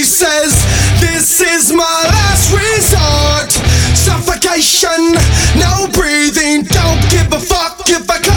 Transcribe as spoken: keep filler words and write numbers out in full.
says, this is my last resort. Suffocation, no breathing, don't give a fuck if I come